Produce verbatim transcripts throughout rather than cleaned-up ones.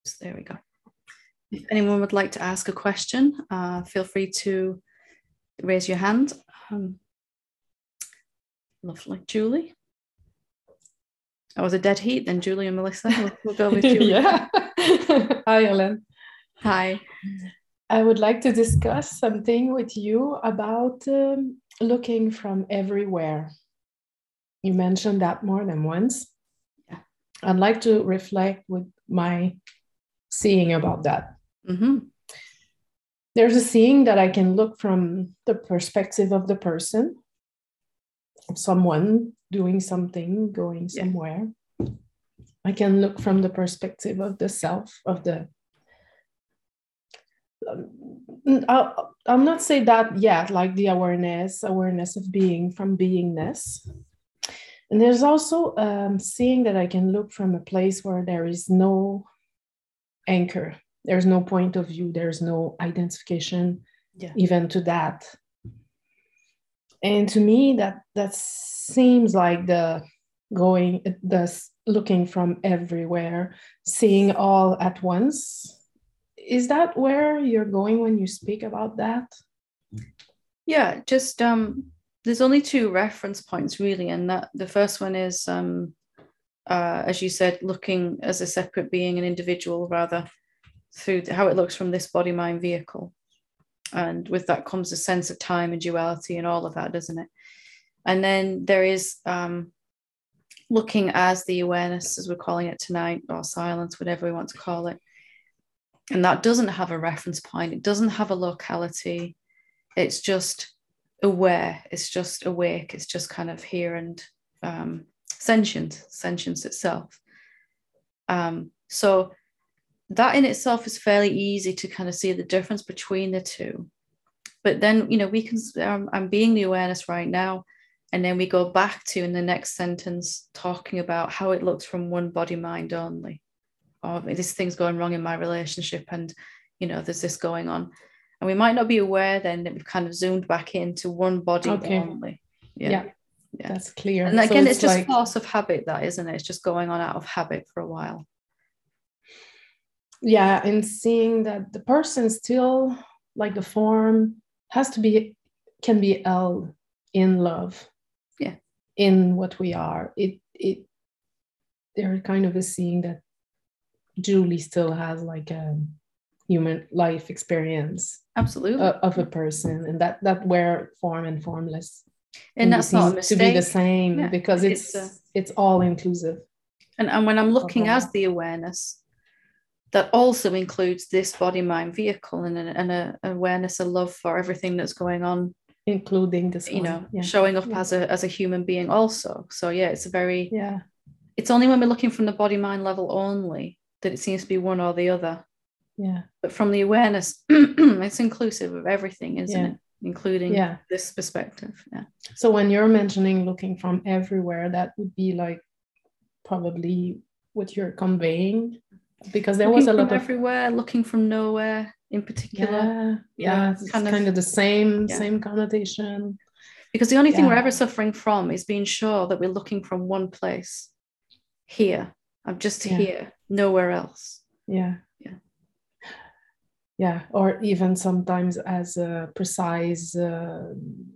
So there we go. If anyone would like to ask a question, uh, feel free to raise your hand. Um, lovely. Julie? I was a dead heat then, Julie and Melissa. We'll, we'll go with Julie. Yeah. Hi, Ellen. Hi. I would like to discuss something with you about um, looking from everywhere. You mentioned that more than once. Yeah. I'd like to reflect with my seeing about that. Mm-hmm. There's a seeing that I can look from the perspective of the person, someone doing something, going somewhere. Yeah. I can look from the perspective of the self, of the I'll, I'll not say that yet, like the awareness, awareness of being from beingness. And there's also um, seeing that I can look from a place where there is no anchor. There's no point of view. There's no identification, yeah, even to that. And to me, that that seems like the going, the looking from everywhere, seeing all at once. Is that where you're going when you speak about that? Yeah, just um, there's only two reference points really, and that the first one is um, uh, as you said, looking as a separate being, an individual rather, through how it looks from this body-mind vehicle, and with that comes a sense of time and duality and all of that, doesn't it? And then there is um, looking as the awareness, as we're calling it tonight, or silence, whatever we want to call it. And that doesn't have a reference point. It doesn't have a locality. It's just aware. It's just awake. It's just kind of here and um, sentient, sentience itself. Um, so that in itself is fairly easy to kind of see the difference between the two. But then, you know, we can, um, I'm being the awareness right now. And then we go back to, in the next sentence, talking about how it looks from one body mind only. Or this thing's going wrong in my relationship, and you know there's this going on, and we might not be aware then that we've kind of zoomed back into one body okay. only. Yeah. yeah, yeah, that's clear. And again, so it's, it's just like force of habit, that isn't it? It's just going on out of habit for a while. Yeah, and seeing that the person still, like the form, has to be, can be held in love. Yeah, in what we are. It it. They're kind of a seeing that Julie still has like a human life experience, absolutely, of, of a person, and that that where form and formless, and that's not a mistake, to be the same, yeah, because it's it's, a, it's all inclusive. And and when I'm looking uh-huh. as the awareness, that also includes this body mind vehicle and a, and a awareness, a love for everything that's going on, including this, you one. know, yeah. showing up yeah. as a as a human being also. So yeah, it's a very yeah. It's only when we're looking from the body mind level only that it seems to be one or the other. Yeah. But from the awareness, it's inclusive of everything, isn't yeah. it? Including yeah. this perspective. Yeah. So when you're mentioning looking from everywhere, that would be like probably what you're conveying, because there looking was a lot from of everywhere, looking from nowhere in particular. Yeah, yeah, know, it's kind of, kind of the same, yeah. same connotation. Because the only thing yeah. we're ever suffering from is being sure that we're looking from one place. Here, I'm just yeah. here, nowhere else. Yeah. Yeah. Yeah. Or even sometimes as a precise uh,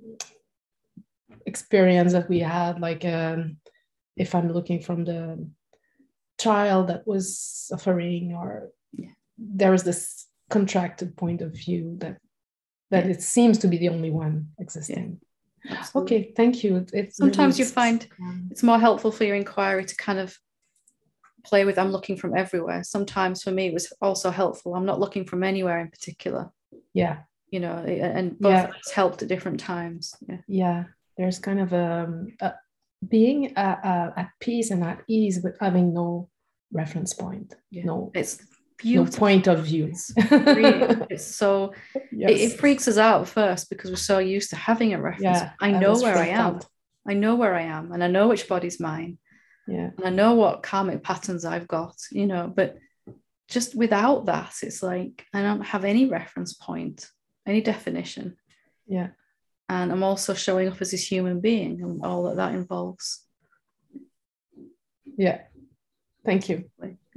experience that we had, like um, if I'm looking from the child that was suffering, or yeah. there is this contracted point of view that that yeah. it seems to be the only one existing. Yeah. Absolutely. Okay, thank you. It Sometimes really you find um, it's more helpful for your inquiry to kind of play with, I'm looking from everywhere. Sometimes for me it was also helpful, I'm not looking from anywhere in particular. Yeah. You know, and both yeah. of us helped at different times. Yeah. Yeah. There's kind of a, a being uh, uh, at peace and at ease, but having no reference point. Yeah. No, it's beautiful. No point of view. It's, it's so yes. it, it freaks us out first because we're so used to having a reference. Yeah, I know I where I am. Out. I know where I am, and I know which body's mine. Yeah. And I know what karmic patterns I've got, you know, but just without that, it's like I don't have any reference point, any definition. Yeah. And I'm also showing up as this human being and all that that involves. Yeah. Thank you.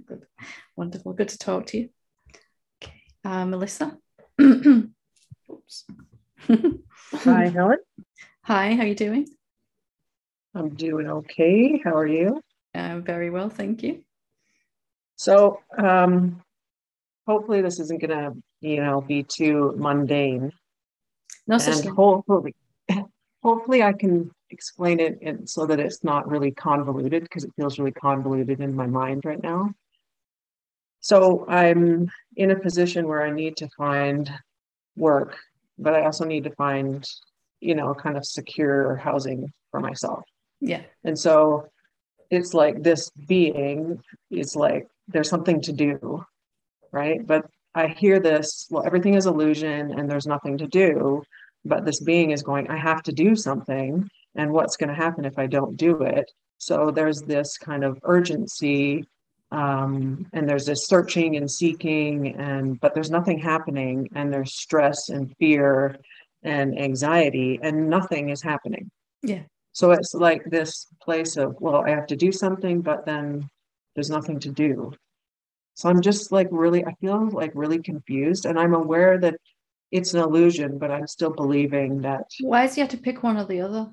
Good. Wonderful. Good to talk to you. Okay. Uh, Melissa. Oops. Hi, Helen. Hi, how are you doing? I'm doing okay. How are you? I'm very well, thank you. So, um, hopefully this isn't gonna, you know, be too mundane. No And such thing. hopefully, hopefully I can explain it in, so that it's not really convoluted, because it feels really convoluted in my mind right now. So I'm in a position where I need to find work, but I also need to find, you know, kind of secure housing for myself. Yeah. And so it's like this being is like, there's something to do, right? But I hear this, well, everything is illusion and there's nothing to do. But this being is going, I have to do something. And what's going to happen if I don't do it? So there's this kind of urgency. Um, and there's this searching and seeking, and but there's nothing happening, and there's stress and fear and anxiety, and nothing is happening. Yeah. So it's like this place of, well, I have to do something, but then there's nothing to do. So I'm just like really, I feel like really confused, and I'm aware that it's an illusion, but I'm still believing that. Why does he have to pick one or the other?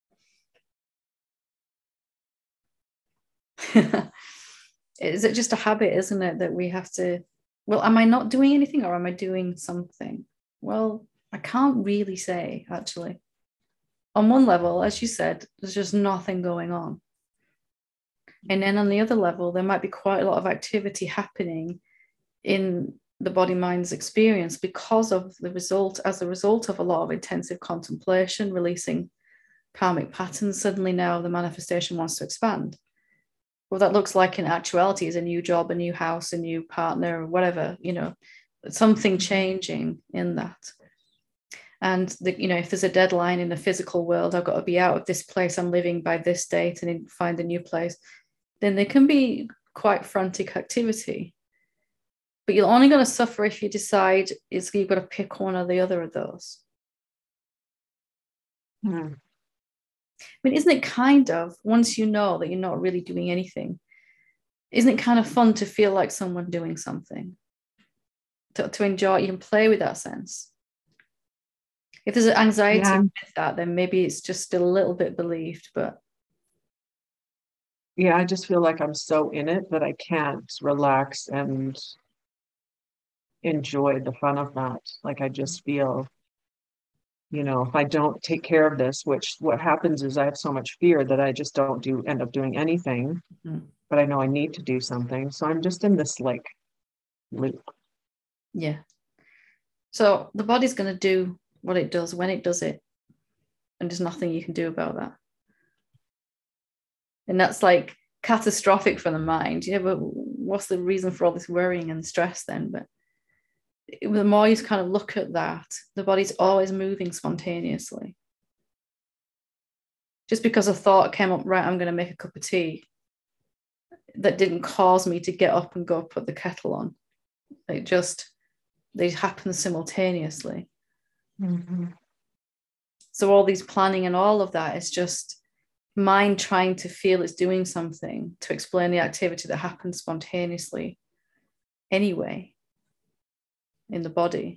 Is it just a habit, isn't it, that we have to, well, am I not doing anything or am I doing something? Well, I can't really say, actually. On one level, as you said, there's just nothing going on. And then on the other level, there might be quite a lot of activity happening in the body mind's experience because of the result, as a result of a lot of intensive contemplation, releasing karmic patterns. Suddenly now the manifestation wants to expand. What that looks like in actuality is a new job, a new house, a new partner, or whatever, you know, something changing in that. And the, you know, if there's a deadline in the physical world, I've got to be out of this place I'm living by this date and find a new place, then there can be quite frantic activity. But you're only going to suffer if you decide it's, you've got to pick one or the other of those. Hmm. I mean, isn't it kind of, once you know that you're not really doing anything, isn't it kind of fun to feel like someone doing something? To, to enjoy, you can play with that sense. If there's an anxiety Yeah. with that, then maybe it's just still a little bit believed, but. Yeah, I just feel like I'm so in it that I can't relax and enjoy the fun of that. Like I just feel, you know, if I don't take care of this, which what happens is I have so much fear that I just don't do end up doing anything, Mm-hmm. but I know I need to do something. So I'm just in this like loop. Yeah. So the body's going to do what it does when it does it. And there's nothing you can do about that. And that's like catastrophic for the mind. Yeah, but what's the reason for all this worrying and stress then? But the more you kind of look at that, the body's always moving spontaneously. Just because a thought came up, right, I'm going to make a cup of tea, that didn't cause me to get up and go put the kettle on. It just, they happen simultaneously. Mm-hmm. So all these planning and all of that is just mind trying to feel it's doing something to explain the activity that happens spontaneously anyway in the body.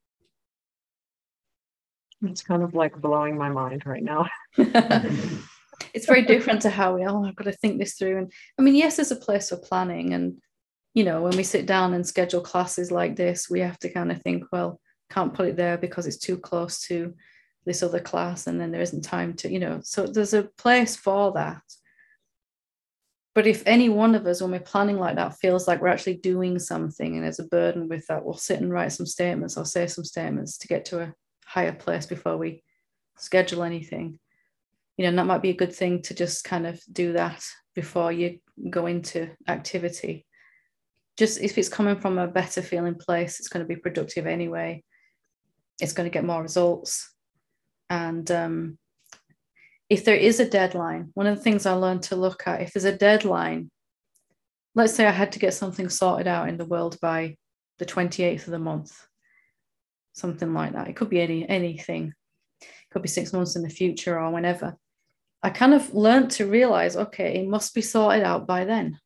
It's kind of like blowing my mind right now. It's very different to how we, oh, I've got to think this through. And I mean, yes, there's a place for planning. And, you know, when we sit down and schedule classes like this, we have to kind of think, well, can't put it there because it's too close to this other class. And then there isn't time to, you know, so there's a place for that. But if any one of us, when we're planning like that, feels like we're actually doing something and there's a burden with that, we'll sit and write some statements or say some statements to get to a higher place before we schedule anything. You know, and that might be a good thing to just kind of do that before you go into activity. Just if it's coming from a better feeling place, it's going to be productive anyway. It's going to get more results. And um, if there is a deadline, one of the things I learned to look at, if there's a deadline, let's say I had to get something sorted out in the world by the twenty-eighth of the month, something like that. It could be any anything. It could be six months in the future or whenever. I kind of learned to realize, okay, it must be sorted out by then.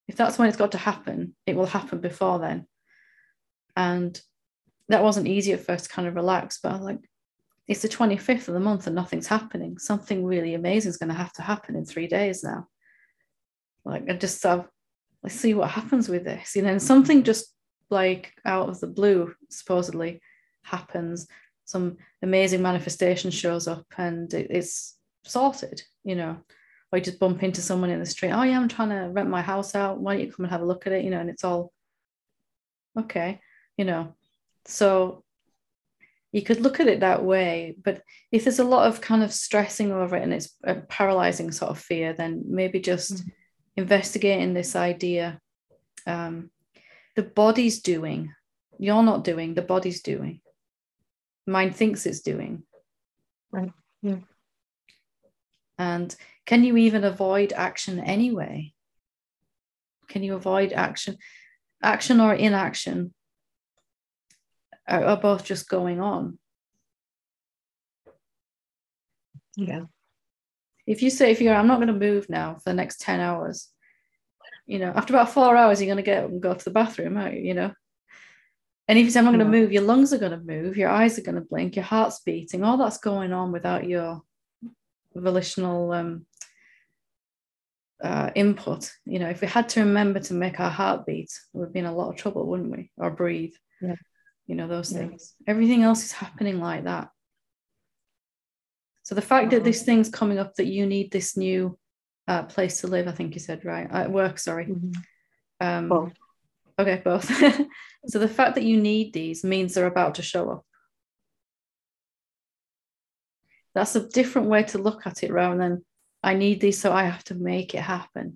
If that's when it's got to happen, it will happen before then. And that wasn't easy at first to kind of relax, but I was like, it's the twenty-fifth of the month and nothing's happening. Something really amazing is going to have to happen in three days now. Like, I just thought, let's see what happens with this. You know, and something just like out of the blue, supposedly, happens. Some amazing manifestation shows up and it, it's sorted, you know. Or you just bump into someone in the street. Oh yeah, I'm trying to rent my house out. Why don't you come and have a look at it? You know, and it's all okay, you know. So you could look at it that way, but if there's a lot of kind of stressing over it and it's a paralyzing sort of fear, then maybe just mm-hmm. investigating this idea. Um, the body's doing, you're not doing, the body's doing. Mind thinks it's doing. Right. Yeah. And can you even avoid action anyway? Can you avoid action? Action or inaction are, are both just going on. Yeah. If you say, if you're, I'm not going to move now for the next ten hours, you know, after about four hours, you're going to get up and go to the bathroom, aren't you? You know? And if you say, I'm not going to yeah. move, your lungs are going to move, your eyes are going to blink, your heart's beating, all that's going on without your volitional um, uh, input. You know, if we had to remember to make our heart beat, we'd be in a lot of trouble, wouldn't we? Or breathe. Yeah. You know, those yeah. things. Everything else is happening like that. So the fact uh-huh. that this thing's coming up, that you need this new uh, place to live, I think you said, right? At work, sorry. Mm-hmm. Um, both. Okay, both. So the fact that you need these means they're about to show up. That's a different way to look at it rather than, I need these, so I have to make it happen.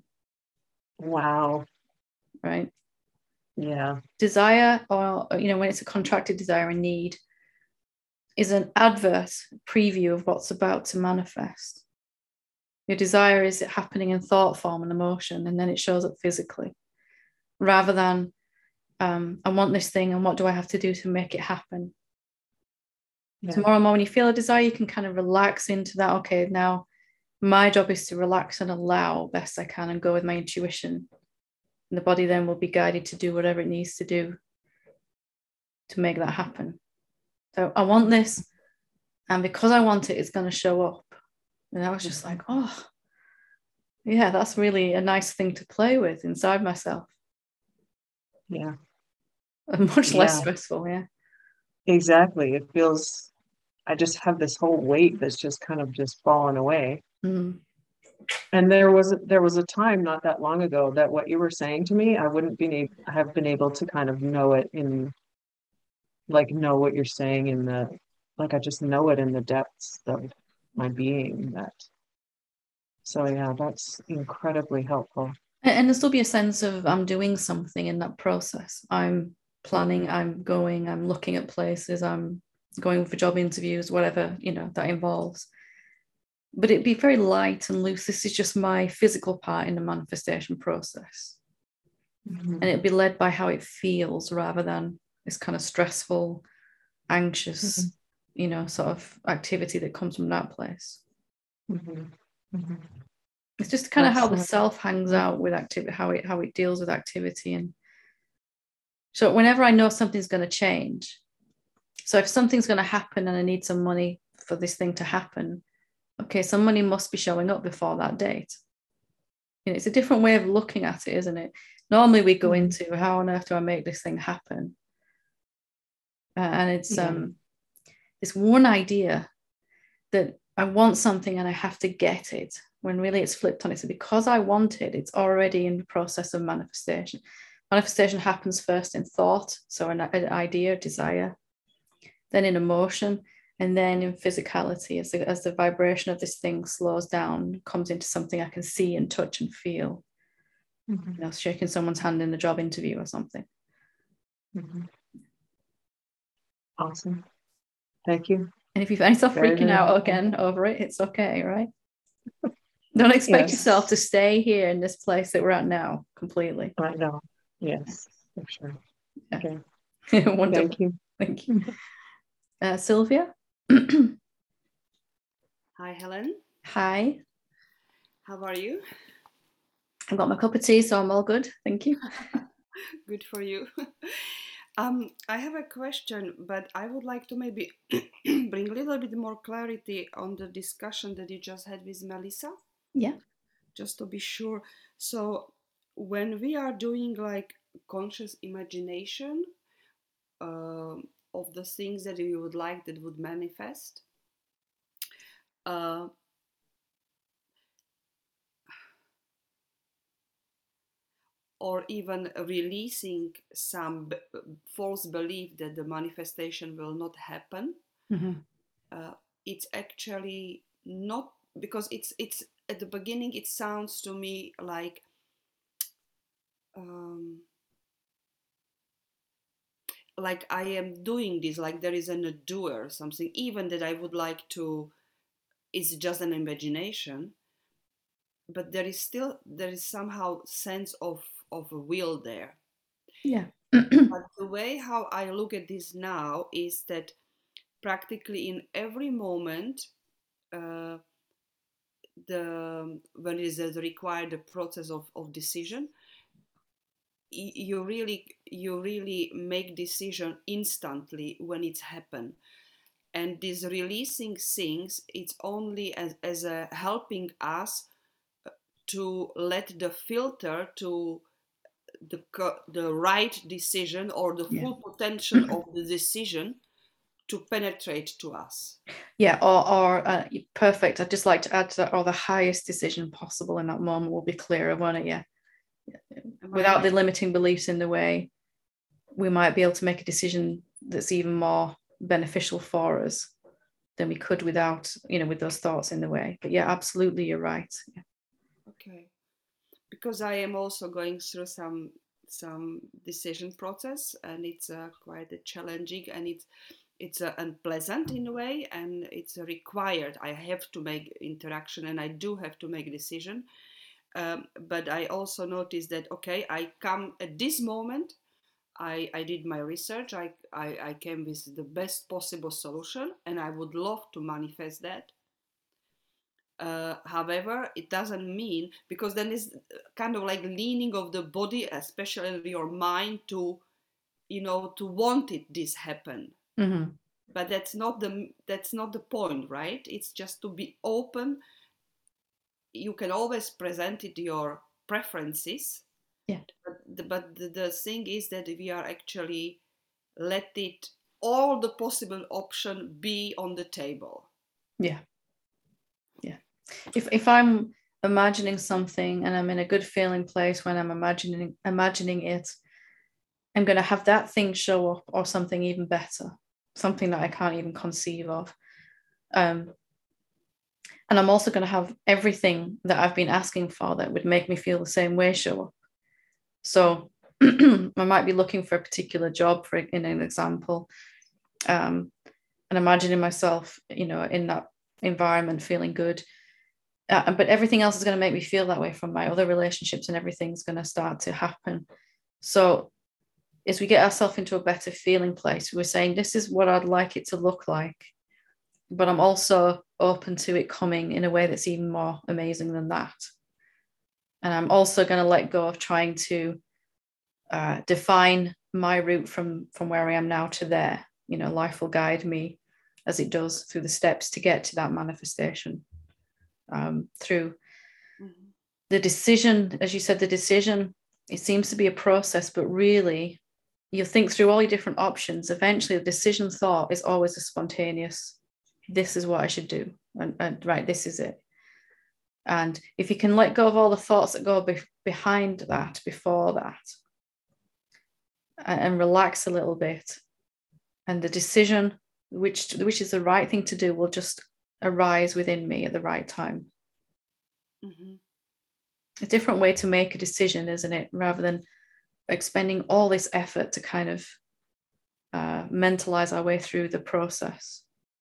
Wow. Right? Yeah. Desire, or, you know, when it's a contracted desire and need, is an advert preview of what's about to manifest. Your desire is it happening in thought form and emotion, and then it shows up physically. Rather than, um, I want this thing, and what do I have to do to make it happen? Yeah. Tomorrow morning, when you feel a desire, you can kind of relax into that. Okay, now my job is to relax and allow best I can and go with my intuition. And the body then will be guided to do whatever it needs to do to make that happen. So I want this, and because I want it, it's going to show up. And I was just like, oh, yeah, that's really a nice thing to play with inside myself. Yeah. Much less yeah. stressful, yeah. Exactly. It feels, I just have this whole weight that's just kind of just fallen away. Mm. And there was there was a time not that long ago that what you were saying to me, I wouldn't be have been able to kind of know it in, like know what you're saying in the, like I just know it in the depths of my being. That. So yeah, that's incredibly helpful. And there'll still be a sense of I'm doing something in that process. I'm planning, I'm going, I'm looking at places, I'm going for job interviews, whatever, you know, that involves. But it'd be very light and loose. This is just my physical part in the manifestation process. Mm-hmm. And it'd be led by how it feels rather than this kind of stressful, anxious, mm-hmm. you know, sort of activity that comes from that place. Mm-hmm. Mm-hmm. It's just kind That's of how the self hangs out with activity, how it how it deals with activity. And so whenever I know something's going to change, so if something's going to happen and I need some money for this thing to happen, okay, some money must be showing up before that date. You know, it's a different way of looking at it, isn't it? Normally we go mm-hmm. into, how on earth do I make this thing happen? Uh, and it's yeah. um this one idea that I want something and I have to get it, when really it's flipped on it. So because I want it, it's already in the process of manifestation. Manifestation happens first in thought, so an, an idea, desire, then in emotion, and then in physicality, as the, as the vibration of this thing slows down, comes into something I can see and touch and feel. Mm-hmm. You know, shaking someone's hand in a job interview or something. Mm-hmm. Awesome. Thank you. And if you find yourself very, freaking very out helpful. Again over it, it's okay, right? Don't expect yes. yourself to stay here in this place that we're at now completely. I know. Yes, for sure. Yeah. Okay. Wonderful. Thank you. Thank you. Uh, Sylvia? Hi, Helen. Hi. How are you? I've got my cup of tea, so I'm all good. Thank you. Good for you. um, I have a question, but I would like to maybe bring a little bit more clarity on the discussion that you just had with Melissa. Yeah. Just to be sure. So when we are doing like conscious imagination uh, of the things that you would like that would manifest, uh, or even releasing some b- false belief that the manifestation will not happen, Mm-hmm. uh, it's actually not, because it's it's at the beginning it sounds to me like um, like I am doing this, like there is an a doer, something even that I would like to, is just an imagination, but there is still, there is somehow sense of of a will there. Yeah. But the way how I look at this now is that practically in every moment, uh, the when it is the required process of, of decision, you really you really make decision instantly when it's happened. And this releasing things, it's only as, as a helping us to let the filter to the the right decision or the Yeah. full potential of the decision to penetrate to us. Yeah, or or uh, perfect. I'd just like to add to that, or the highest decision possible in that moment will be clearer, won't it? Yeah. Without the limiting beliefs in the way, we might be able to make a decision that's even more beneficial for us than we could without, you know, with those thoughts in the way. But yeah, absolutely, you're right. Yeah. Okay, because I am also going through some some decision process, and it's uh, quite a challenging, and it's it's uh, unpleasant in a way, and it's required. I have to make interaction, and I do have to make a decision. Um, but I also noticed that okay, I come at this moment. I, I did my research. I, I, I came with the best possible solution, and I would love to manifest that. Uh, however, it doesn't mean, because then it's kind of like leaning of the body, especially your mind, to, you know, to want it this happen. Mm-hmm. But that's not the that's not the point, right? It's just to be open. You can always present it your preferences. Yeah. But the, but the, the thing is that we are actually let it all the possible option be on the table. Yeah. Yeah. If if I'm imagining something and I'm in a good feeling place when I'm imagining imagining it, I'm going to have that thing show up, or something even better, something that I can't even conceive of. Um, and I'm also going to have everything that I've been asking for that would make me feel the same way show up. So I might be looking for a particular job, for in an example, um, and imagining myself, you know, in that environment, feeling good. Uh, but everything else is going to make me feel that way from my other relationships, and everything's going to start to happen. So as we get ourselves into a better feeling place, we're saying, this is what I'd like it to look like, but I'm also open to it coming in a way that's even more amazing than that. And I'm also going to let go of trying to uh, define my route from, from where I am now to there. You know, life will guide me as it does through the steps to get to that manifestation. Um, through mm-hmm. the decision, as you said, the decision, it seems to be a process, but really you think through all your different options. Eventually the decision thought is always a spontaneous, this is what I should do. And, and right, this is it. And if you can let go of all the thoughts that go be- behind that, before that, and, and relax a little bit, and the decision, which, which is the right thing to do, will just arise within me at the right time. Mm-hmm. A different way to make a decision, isn't it? Rather than expending all this effort to kind of uh, mentalize our way through the process.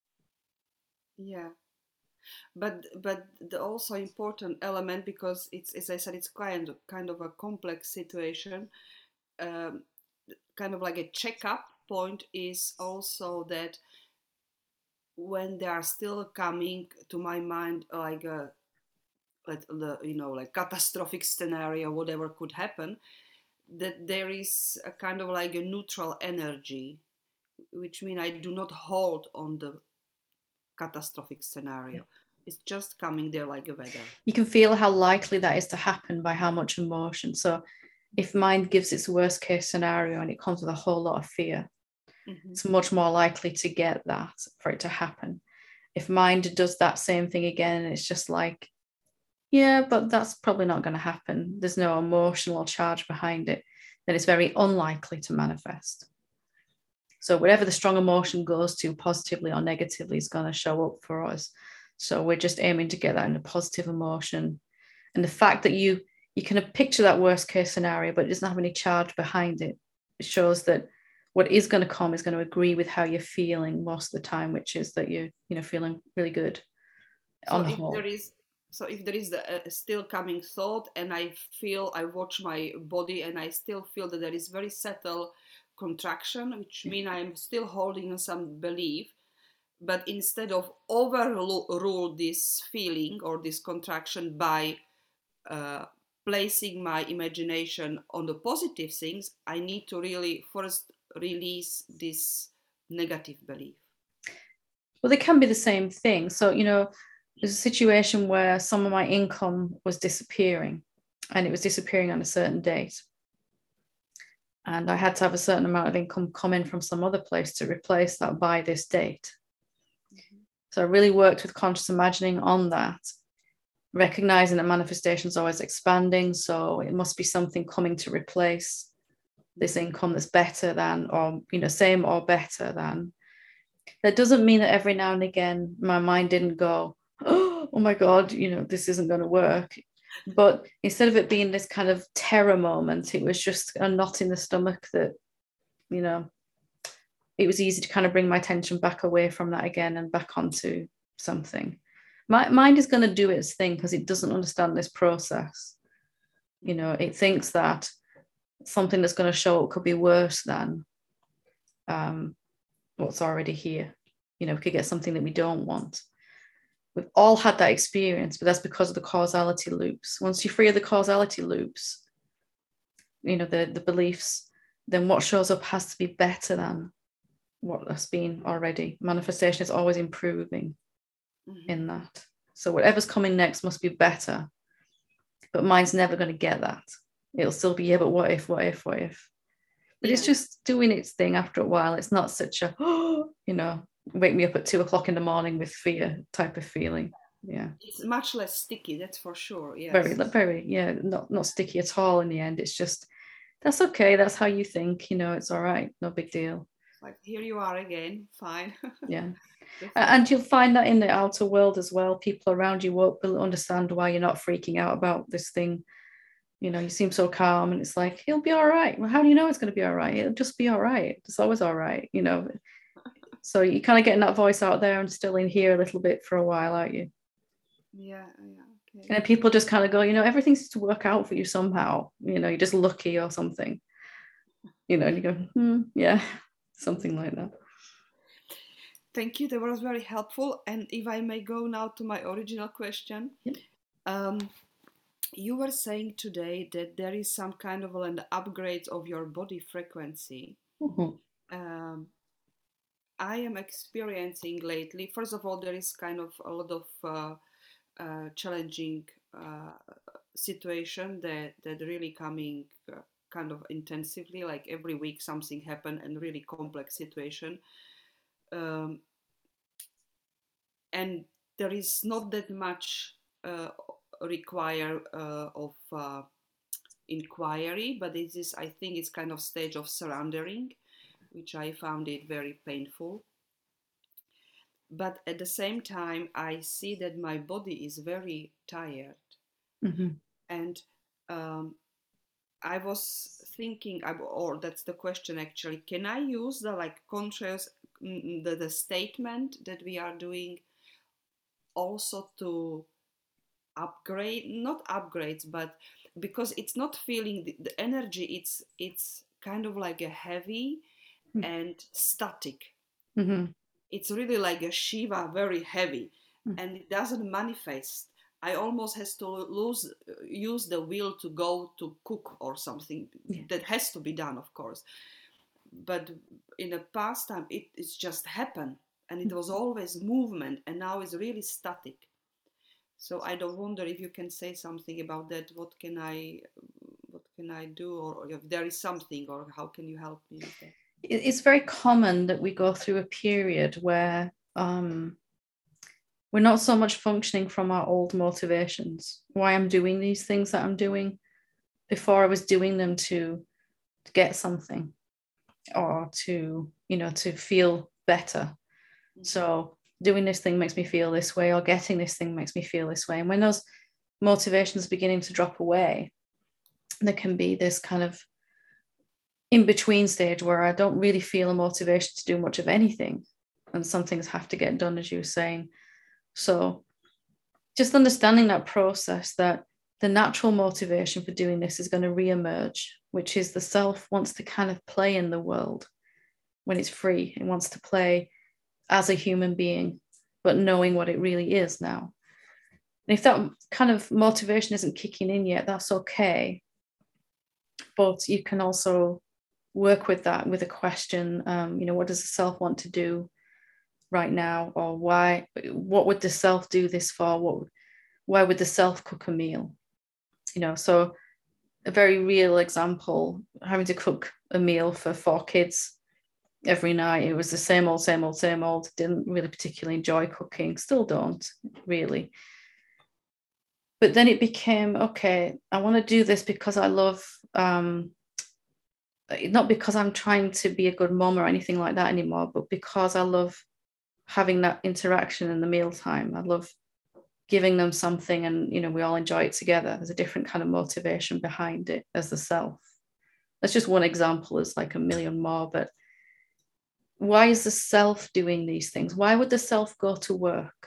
Yeah, but but the also important element, because it's, as I said, it's kind of kind of a complex situation. Um, kind of like a checkup point is also that when they are still coming to my mind like a let the, you know, like catastrophic scenario, whatever could happen, that there is a kind of like a neutral energy, which means I do not hold on the catastrophic scenario. Yeah. It's just coming there like a weather. You can feel how likely that is to happen by how much emotion. So if mind gives its worst case scenario and it comes with a whole lot of fear, mm-hmm. it's much more likely to get that, for it to happen. If mind does that same thing again, it's just like, yeah, but that's probably not going to happen, there's no emotional charge behind it, then it's very unlikely to manifest. So whatever the strong emotion goes to, positively or negatively, is going to show up for us. So we're just aiming to get that in a positive emotion. And the fact that you you can picture that worst case scenario, but it doesn't have any charge behind it, it shows that what is going to come is going to agree with how you're feeling most of the time, which is that you're, you know, feeling really good so on the if whole. There is, so if there is a still coming thought, and I feel, I watch my body and I still feel that there is very subtle contraction, which means I'm still holding some belief, but instead of overrule this feeling or this contraction by uh, placing my imagination on the positive things, I need to really first release this negative belief. Well, they can be the same thing. So, you know, there's a situation where some of my income was disappearing, and it was disappearing on a certain date. And I had to have a certain amount of income come in from some other place to replace that by this date. Mm-hmm. So I really worked with conscious imagining on that, recognizing that manifestation is always expanding. So it must be something coming to replace this income that's better than, or, you know, same or better than. That doesn't mean that every now and again my mind didn't go, oh my God, you know, this isn't going to work. But instead of it being this kind of terror moment, it was just a knot in the stomach that, you know, it was easy to kind of bring my attention back away from that again and back onto something. My mind is going to do its thing because it doesn't understand this process. You know, it thinks that something that's going to show up could be worse than um, what's already here. You know, we could get something that we don't want. We've all had that experience, but that's because of the causality loops. Once you free of the causality loops, you know, the, the beliefs, then what shows up has to be better than what has been already. Manifestation is always improving mm-hmm. in that. So whatever's coming next must be better. But mind's never going to get that. It'll still be, yeah, but what if, what if, what if? But yeah. It's just doing its thing after a while. It's not such a, oh, you know, wake me up at two o'clock in the morning with fear type of feeling. Yeah. It's much less sticky, that's for sure. Yes. Very, very, yeah, not, not sticky at all in the end. It's just, that's okay. That's how you think, you know, it's all right. No big deal. Like, here you are again, fine. Yeah. And you'll find that in the outer world as well. People around you won't understand why you're not freaking out about this thing. You know, you seem so calm, and it's like, he'll be all right. Well, how do you know it's going to be all right? It'll just be all right. It's always all right, you know. So you're kind of getting that voice out there and still in here a little bit for a while, aren't you? Yeah, yeah. Okay. And people just kind of go, you know, everything seems to work out for you somehow. You know, you're just lucky or something. You know, and you go, hmm, yeah, something like that. Thank you. That was very helpful. And if I may go now to my original question. Yep. Um, you were saying today that there is some kind of an upgrade of your body frequency. Mm-hmm. Um, I am experiencing lately, first of all, there is kind of a lot of uh, uh, challenging uh, situation that, that really coming uh, kind of intensively, like every week something happen and really complex situation. Um, and there is not that much uh, require uh, of uh, inquiry, but this is, I think it's kind of stage of surrendering, which I found it very painful. But at the same time, I see that my body is very tired. Mm-hmm. And um, I was thinking, or that's the question actually, can I use the like conscious, the, the statement that we are doing also to upgrade, not upgrades, but because it's not feeling the, the energy, it's it's kind of like a heavy mm-hmm. and static. Mm-hmm. It's really like a Shiva, very heavy, mm-hmm. and it doesn't manifest I almost has to lose use the will to go to cook or something. Yeah. That has to be done, of course. But in the past time, it, it's just happened, and it was always movement, and now it's really static. So I don't wonder if you can say something about that. What can I, what can I do, or if there is something, or how can you help me with that? It's very common that we go through a period where um, we're not so much functioning from our old motivations. Why I'm doing these things that I'm doing. Before I was doing them to, to get something, or to, you know, to feel better. Mm-hmm. So doing this thing makes me feel this way, or getting this thing makes me feel this way. And when those motivations are beginning to drop away, there can be this kind of in-between stage where I don't really feel a motivation to do much of anything, and some things have to get done, as you were saying. So just understanding that process, that the natural motivation for doing this is going to re-emerge, which is the self wants to kind of play in the world when it's free. It wants to play as a human being, but knowing what it really is now. And if that kind of motivation isn't kicking in yet, that's okay. But you can also work with that with a question, um, you know, what does the self want to do right now? Or why, what would the self do this for? What, why would the self cook a meal? You know, so a very real example, having to cook a meal for four kids every night. It was the same old, same old, same old. Didn't really particularly enjoy cooking, still don't really. But then it became, okay, I want to do this because I love, um, not because I'm trying to be a good mom or anything like that anymore, but because I love having that interaction in the mealtime. I love giving them something, and, you know, we all enjoy it together. There's a different kind of motivation behind it as the self. That's just one example. There's like a million more, but why is the self doing these things? Why would the self go to work?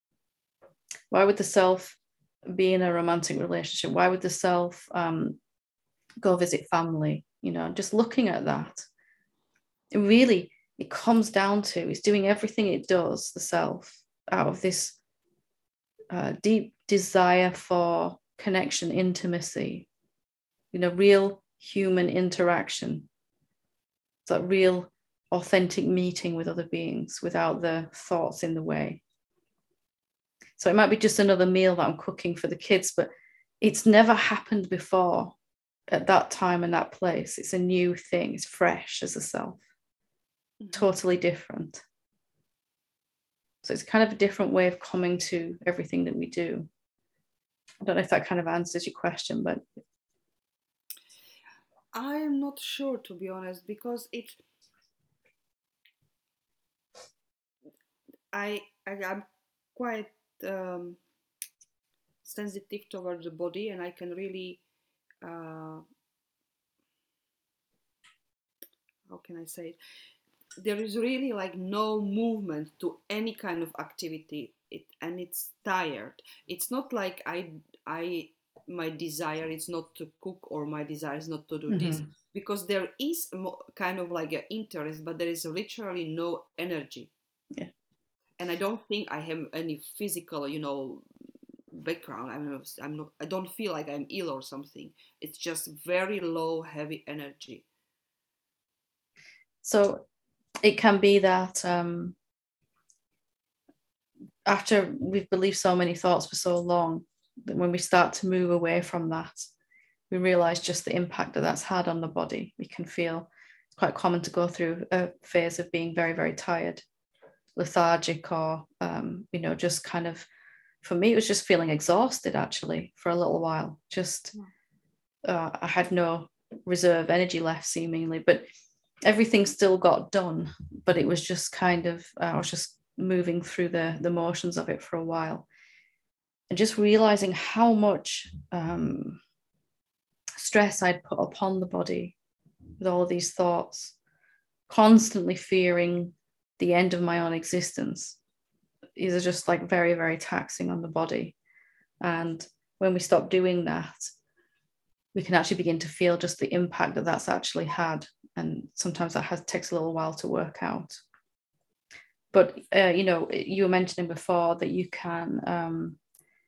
Why would the self be in a romantic relationship? Why would the self um, go visit family? You know, just looking at that, it really, it comes down to, it's doing everything it does, the self, out of this uh, deep desire for connection, intimacy, you know, real human interaction. It's that real authentic meeting with other beings without the thoughts in the way. So it might be just another meal that I'm cooking for the kids, but it's never happened before at that time and that place. It's a new thing. It's fresh as a self, mm-hmm. Totally different. So it's kind of a different way of coming to everything that we do. I don't know if that kind of answers your question, but I am not sure, to be honest, because it I, I I'm quite um, sensitive towards the body, and I can really uh, how can I say it? There is really like no movement to any kind of activity, it, and it's tired. It's not like I I my desire is not to cook, or my desire is not to do mm-hmm. this, because there is kind of like an interest, but there is literally no energy. Yeah. And I don't think I have any physical, you know, background. I'm not, I'm not, I don't feel like I'm ill or something. It's just very low, heavy energy. So it can be that um, after we've believed so many thoughts for so long, that when we start to move away from that, we realize just the impact that that's had on the body. We can feel, it's quite common to go through a phase of being very, very tired, lethargic, or, um, you know, just kind of, for me, it was just feeling exhausted actually for a little while. Just, uh, I had no reserve energy left seemingly, but everything still got done, but it was just kind of, uh, I was just moving through the, the motions of it for a while. And just realizing how much um, stress I'd put upon the body with all of these thoughts, constantly fearing the end of my own existence. These are just like very, very taxing on the body. And when we stop doing that, we can actually begin to feel just the impact that that's actually had. And sometimes that has takes a little while to work out. But, uh, you know, you were mentioning before that you can, um,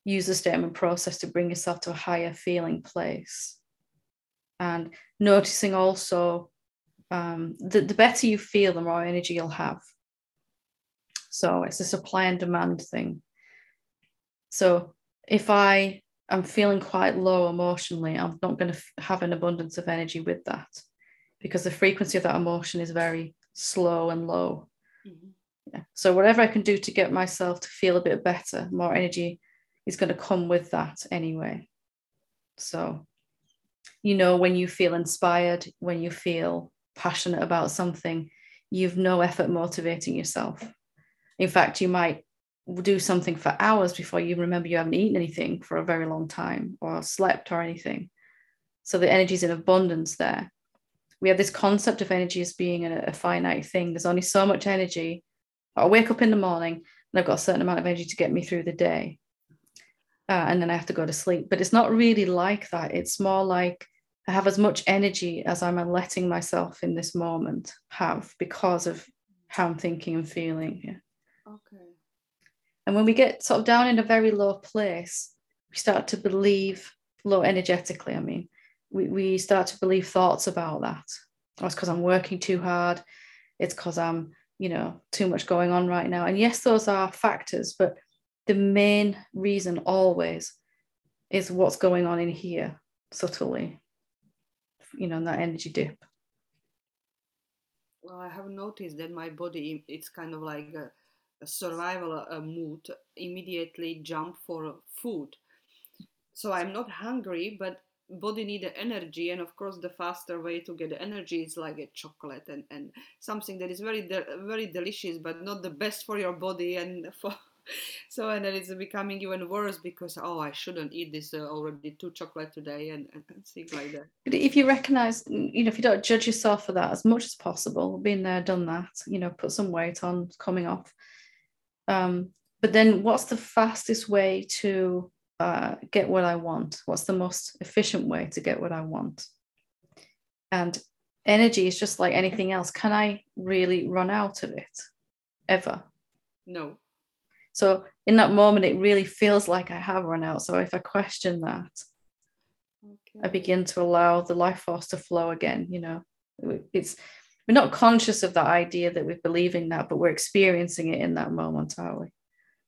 use the statement process to bring yourself to a higher feeling place. And noticing also um, that the better you feel, the more energy you'll have. So it's a supply and demand thing. So if I am feeling quite low emotionally, I'm not going to have an abundance of energy with that, because the frequency of that emotion is very slow and low. Mm-hmm. Yeah. So whatever I can do to get myself to feel a bit better, more energy is going to come with that anyway. So, you know, when you feel inspired, when you feel passionate about something, you've no effort motivating yourself. In fact, you might do something for hours before you remember you haven't eaten anything for a very long time or slept or anything. So the energy is in abundance there. We have this concept of energy as being a, a finite thing. There's only so much energy. I wake up in the morning and I've got a certain amount of energy to get me through the day. Uh, and then I have to go to sleep. But it's not really like that. It's more like I have as much energy as I'm letting myself in this moment have, because of how I'm thinking and feeling. Yeah. Okay. And when we get sort of down in a very low place, we start to believe, low energetically, I mean, we, we start to believe thoughts about that. Oh, it's because I'm working too hard. It's because I'm, you know, too much going on right now. And yes, those are factors, but the main reason always is what's going on in here subtly, you know, that energy dip. Well, I have noticed that my body, it's kind of like a, a survival a mood, immediately jump for food. So I'm not hungry, but body need the energy, and of course the faster way to get the energy is like a chocolate and, and something that is very de- very delicious, but not the best for your body. And for so and then it's becoming even worse because, oh, I shouldn't eat this uh, already two chocolate today, and, and, and things like that. But if you recognize, you know, if you don't judge yourself for that as much as possible, been there, done that, you know, put some weight on, coming off. Um, but then what's the fastest way to uh, get what I want? What's the most efficient way to get what I want? And energy is just like anything else. Can I really run out of it ever? No. So in that moment, it really feels like I have run out. So if I question that, okay, I begin to allow the life force to flow again. You know, it's, we're not conscious of that idea that we're believing that, but we're experiencing it in that moment, aren't we?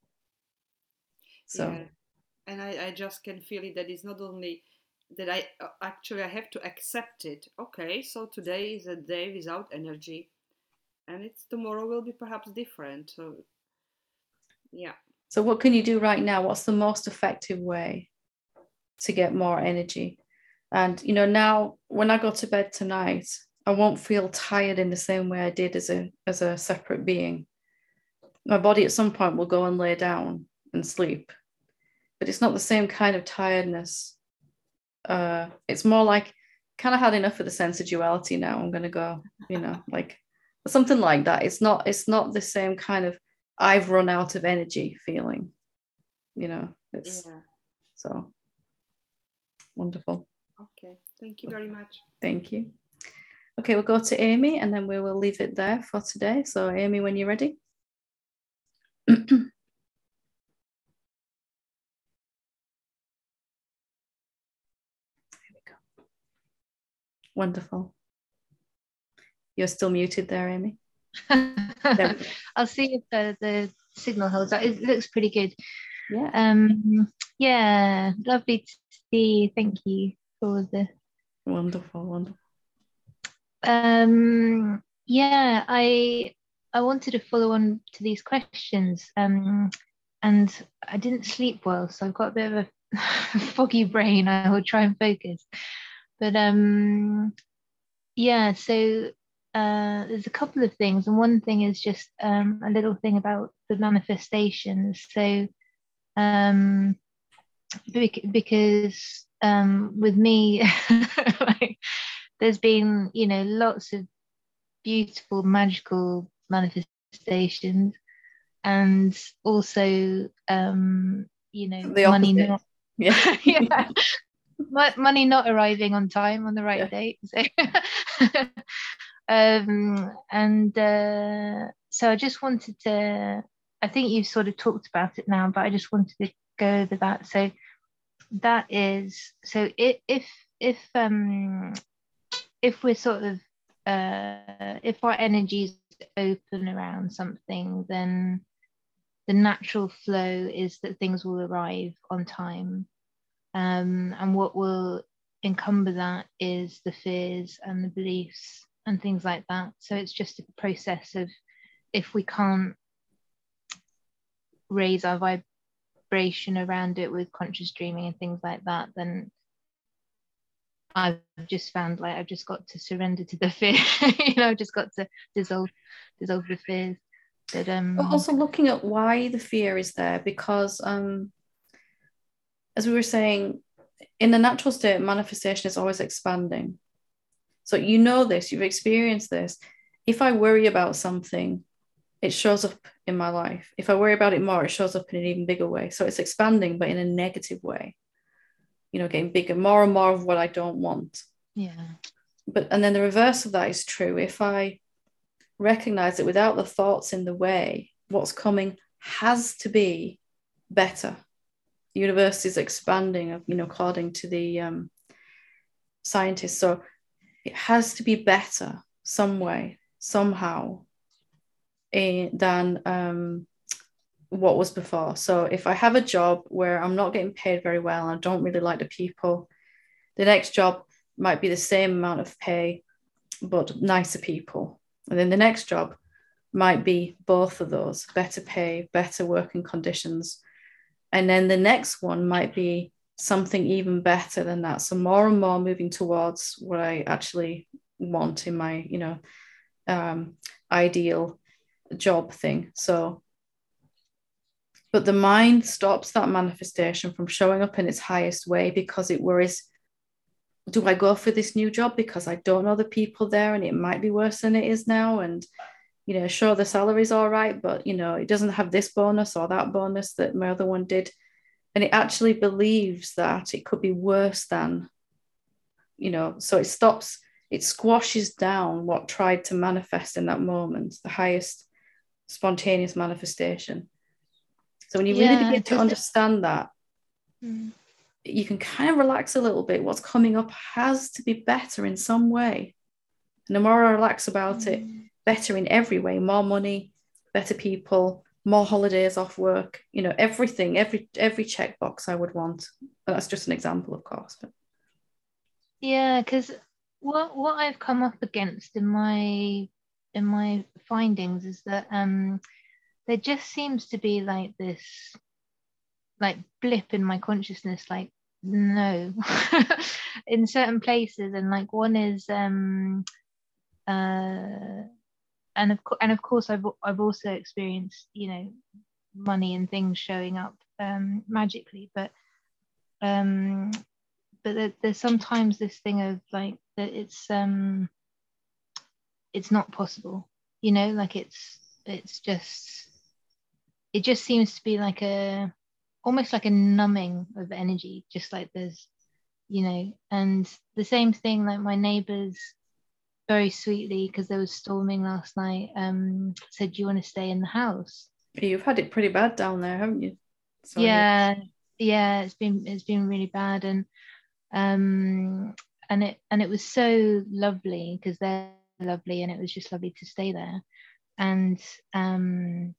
So, yeah. And I, I just can feel it that it's not only that I uh, actually I have to accept it. Okay, so today is a day without energy, and it's tomorrow will be perhaps different. So, yeah. So what can you do right now? What's the most effective way to get more energy? And, you know, now when I go to bed tonight, I won't feel tired in the same way I did as a as a separate being. My body at some point will go and lay down and sleep, but it's not the same kind of tiredness. Uh, it's more like, kind of had enough of the sense of duality now. I'm going to go, you know, like something like that. It's not, it's not the same kind of I've run out of energy feeling, you know. It's yeah. So wonderful. Okay, thank you very much. Thank you. Okay, we'll go to Amy and then we will leave it there for today. So Amy, when you're ready. There we go. Wonderful. You're still muted there, Amy. There I'll see if the, the signal holds out. It looks pretty good. Yeah. Um. Yeah. Lovely to see. Thank you for the wonderful, wonderful. Um. Yeah. I I wanted to follow on to these questions. Um. And I didn't sleep well, so I've got a bit of a foggy brain. I will try and focus. But um. Yeah. So. Uh, there's a couple of things, and one thing is just um, a little thing about the manifestations. So, um, because um, with me, like, there's been, you know, lots of beautiful, magical manifestations, and also, um, you know, the money opposite. not, yeah, yeah, money not arriving on time on the right yeah. date. So. Um, and uh, so I just wanted to, I think you've sort of talked about it now, but I just wanted to go over that. So that is, so if if if um if we're sort of uh if our energy is open around something, then the natural flow is that things will arrive on time. Um, and what will encumber that is the fears and the beliefs and things like that. So it's just a process of, if we can't raise our vibration around it with conscious dreaming and things like that, then I've just found like I've just got to surrender to the fear. You know, I've just got to dissolve dissolve the fears. But um But also looking at why the fear is there, because um as we were saying, in the natural state, manifestation is always expanding. So you know this, you've experienced this. If I worry about something, it shows up in my life. If I worry about it more, it shows up in an even bigger way. So it's expanding, but in a negative way. You know, getting bigger, more and more of what I don't want. Yeah. But and then the reverse of that is true. If I recognize that without the thoughts in the way, what's coming has to be better. The universe is expanding, you know, according to the um, scientists. So it has to be better some way, somehow, eh, than um, what was before. So if I have a job where I'm not getting paid very well and I don't really like the people, the next job might be the same amount of pay, but nicer people. And then the next job might be both of those, better pay, better working conditions. And then the next one might be something even better than that. So more and more moving towards what I actually want in my, you know, um, ideal job thing. So, but the mind stops that manifestation from showing up in its highest way because it worries, do I go for this new job because I don't know the people there and it might be worse than it is now? And, you know, sure, the salary's all right, but, you know, it doesn't have this bonus or that bonus that my other one did. And it actually believes that it could be worse than, you know, so it stops, it squashes down what tried to manifest in that moment, the highest spontaneous manifestation. So when you really Yeah, begin to 'cause- understand that, Mm. you can kind of relax a little bit. What's coming up has to be better in some way. And the more I relax about it, better in every way, more money, better people, more holidays off work, you know, everything, every every checkbox I would want. And that's just an example, of course. But Yeah, because what what I've come up against in my in my findings is that um there just seems to be like this like blip in my consciousness, like no, in certain places, and like one is um uh and of course and of course I've I've also experienced, you know, money and things showing up um magically, but um but there, there's sometimes this thing of like that it's um it's not possible, you know, like it's it's just it just seems to be like a almost like a numbing of energy, just like there's, you know. And the same thing, like my neighbors very sweetly, because there was storming last night, um said, do you want to stay in the house? you've had it pretty bad down there, haven't you? So yeah yeah it's been it's been really bad. And um and it and it was so lovely because they're lovely, and it was just lovely to stay there. And um